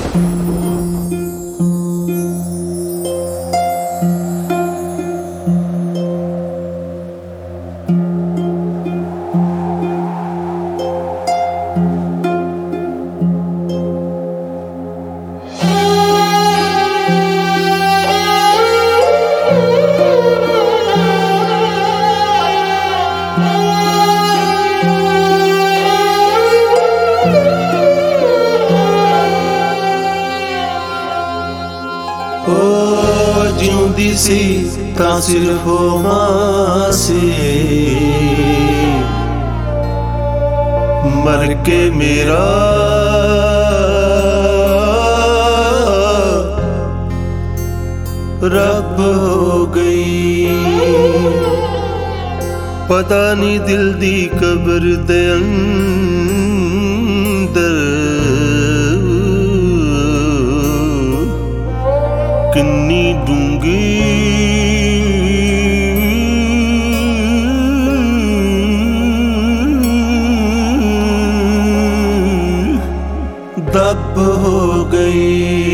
ਜਿਉਂਦੀ ਸੀ ਤਾਂ ਸਿਰਫ ਮਾਂ ਸੀ, ਮਰ ਕੇ ਮੇਰਾ ਰੱਬ ਹੋ ਗਈ। ਪਤਾ ਨਹੀਂ ਦਿਲ ਦੀ ਕਬਰ ਦੇ ਅੰਦਰ ਕਿੰਨੀ ਡੂੰਘੀ ਦਬ ਹੋ ਗਈ।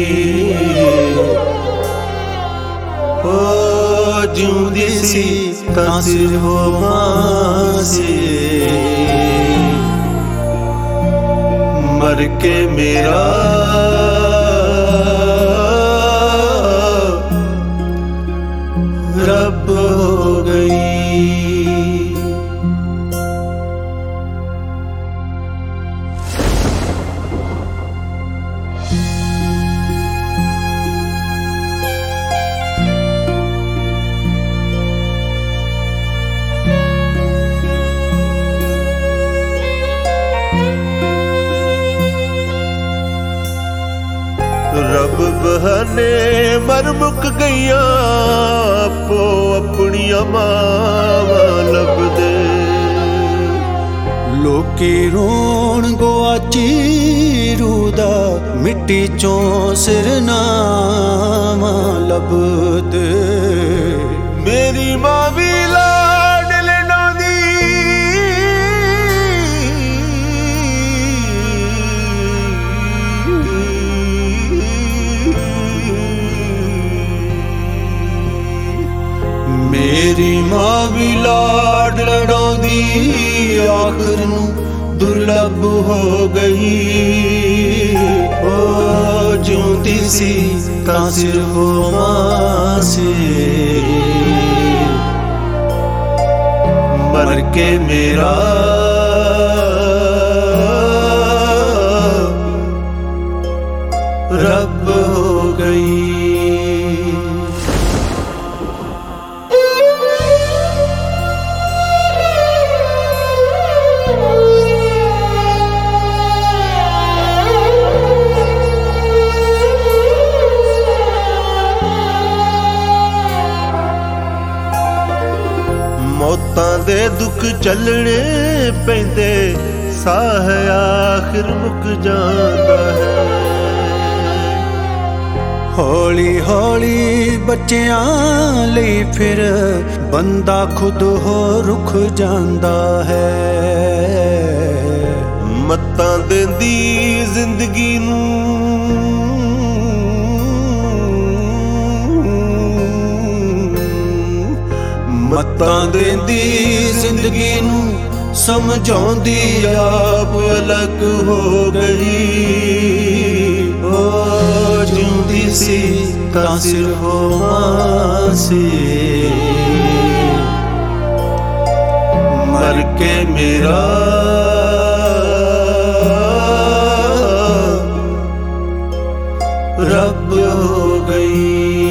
ਜਿਉਂਦੀ ਸੀ ਤਾਂ ਸਿਰਫ ਮਾਂ ਸੀ, ਮਰ ਕੇ ਮੇਰਾ ਰੱਬ ਹੋ ਗਈ। ਰੱਬ ਬਹਾਨੇ ਮਰ ਮੁੱਕ ਗਈਆਂ, ਆਪੋ ਆਪਣੀਆਂ ਮਾਵਾਂ ਲੱਭਦੇ। ਲੋਕੀ ਰੋਣ ਗੁਆਚੀ ਰੂਹ ਦਾ, ਮਿੱਟੀ ਚੋਂ ਸਿਰਨਾਵਾਂ ਲੱਭਦੇ। ਮੇਰੀ ਮਾਂ ਵੀ ਲਾਡ ਲਡਾਉਂਦੀ, ਮੇਰੀ ਮਾਂ ਵੀ ਲਾਡ ਲਡਾਉਂਦੀ, ਆਖਰ ਨੂੰ ਦੁਰਲੱਭ ਹੋ ਗਈ। ਜਿਉਂਦੀ ਸੀ ਤਾਂ ਸਿਰਫ ਮਾਂ ਸੀ, ਮਰ ਕੇ ਮੇਰਾ ਰੱਬ ਹੋ ਗਈ। ਮੌਤਾਂ ਦੇ ਦੁੱਖ ਚੱਲਣੇ ਪੈਂਦੇ, ਸਾਹ ਆਖਿਰ ਮੁੱਕ ਜਾਂਦਾ ਹੈ। ਹੌਲੀ ਹੌਲੀ ਬੱਚਿਆਂ ਲਈ ਫਿਰ ਬੰਦਾ ਖੁਦ ਹੋ ਰੁੱਖ ਜਾਂਦਾ ਹੈ। ਮੱਤਾਂ ਦਿੰਦੀ ਜ਼ਿੰਦਗੀ ਨੂੰ, ਮੱਤਾਂ ਦਿੰਦੀ ਜ਼ਿੰਦਗੀ ਨੂੰ, ਸਮਝਾਉਂਦੀ ਆਪ ਅਲੱਗ ਹੋ ਗਈ। ਜਿਉਂਦੀ ਸੀ ਤਾਂ ਸਿਰਫ ਮਾਂ ਸੀ, ਮਰ ਕੇ ਮੇਰਾ ਰੱਬ ਹੋ ਗਈ।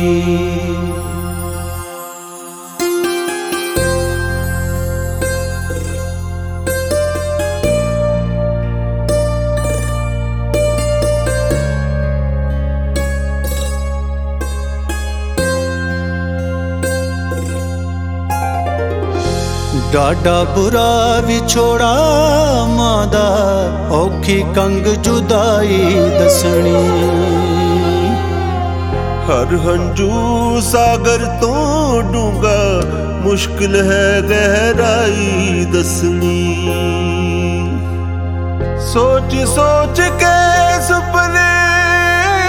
ਡਾਢਾ ਬੁਰਾ ਵਿਛੋੜਾ ਮਾਂ ਦਾ, ਔਖੀ ਕੰਗ ਜੁਦਾਈ ਦੱਸਣੀ। ਹਰ ਹੰਝੂ ਸਾਗਰ ਤੋਂ ਡੂੰਘਾ, ਮੁਸ਼ਕਿਲ ਹੈ ਗਹਿਰਾਈ ਦੱਸਣੀ। ਸੋਚ ਸੋਚ ਕੇ ਸੁਪਨੇ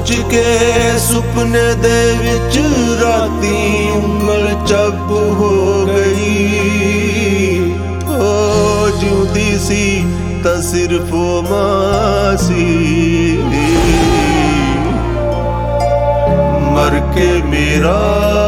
ਸੋਚ ਕੇ ਸੁਪਨੇ ਦੇ ਵਿੱਚ ਰਾਤੀ ਉਂਗਲ ਚੱਬ ਹੋ ਗਈ। ਉਹ ਜਿਉਂਦੀ ਸੀ ਤਾਂ ਸਿਰਫ ਉਹ ਮਾਂ ਸੀ, ਮਰ ਕੇ ਮੇਰਾ